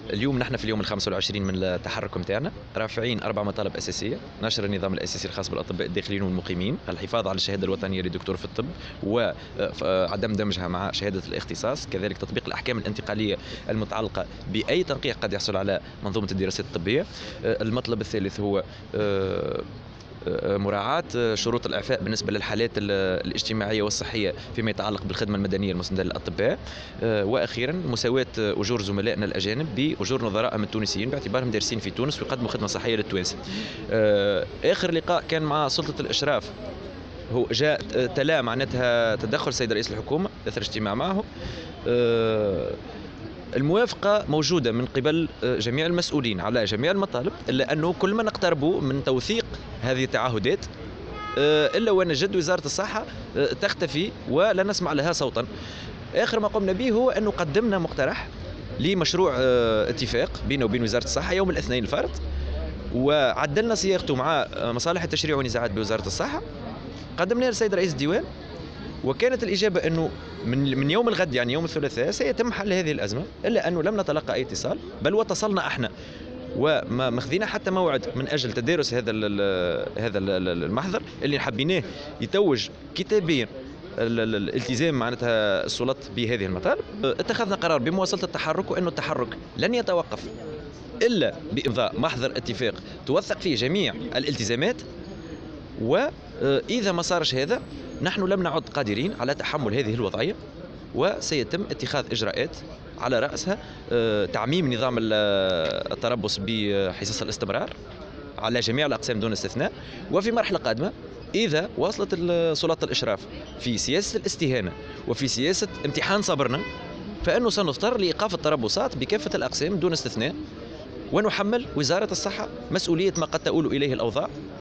اليوم نحن في اليوم ال25 من التحرك نتاعنا، رافعين 4 مطالب أساسية: نشر النظام الأساسي الخاص بالأطباء الداخليين والمقيمين، الحفاظ على الشهادة الوطنية لدكتور في الطب وعدم دمجها مع شهادة الاختصاص، كذلك تطبيق الأحكام الانتقالية المتعلقة بأي تنقيح قد يحصل على منظومة الدراسات الطبية. المطلب الثالث هو مراعاة شروط الإعفاء بالنسبة للحالات الاجتماعية والصحية فيما يتعلق بالخدمة المدنية المسندة للأطباء. وأخيرا مساواة أجور زملائنا الأجانب بأجور نظرائهم التونسيين باعتبارهم دارسين في تونس ويقدموا خدمة صحية للتوانسة. آخر لقاء كان مع سلطة الإشراف، هو جاء تلا معناتها تدخل السيد رئيس الحكومة أثر اجتماع معه. الموافقة موجودة من قبل جميع المسؤولين على جميع المطالب، إلا أنه كل ما نقتربوا من توثيق هذه التعهدات إلا ونجد وزارة الصحة تختفي ولا نسمع لها صوتا. آخر ما قمنا به هو أنه قدمنا مقترح لمشروع اتفاق بينه وبين وزارة الصحة يوم الاثنين الفارط، وعدلنا صياغته مع مصالح التشريع والنزاعات بوزارة الصحة، قدمناه للسيد رئيس الديوان، وكانت الإجابة أنه من يوم الغد يعني يوم الثلاثاء سيتم حل هذه الأزمة، إلا أنه لم نتلقى أي اتصال، بل واتصلنا احنا وما مخذينا حتى موعد من أجل تدارس هذا المحضر اللي حبيناه يتوج كتابيا الالتزام معناتها السلطات بهذه المطالب. اتخذنا قرار بمواصلة التحرك، وأنه التحرك لن يتوقف إلا بإمضاء محضر اتفاق توثق فيه جميع الالتزامات، وإذا ما صارش هذا نحن لم نعد قادرين على تحمل هذه الوضعية، وسيتم اتخاذ إجراءات على رأسها تعميم نظام التربص بحصص الاستمرار على جميع الأقسام دون استثناء. وفي مرحلة قادمة إذا وصلت سلطات الإشراف في سياسة الاستهانة وفي سياسة امتحان صبرنا، فإنه سنضطر لإيقاف التربصات بكافة الأقسام دون استثناء، ونحمل وزارة الصحة مسؤولية ما قد تؤول إليه الأوضاع.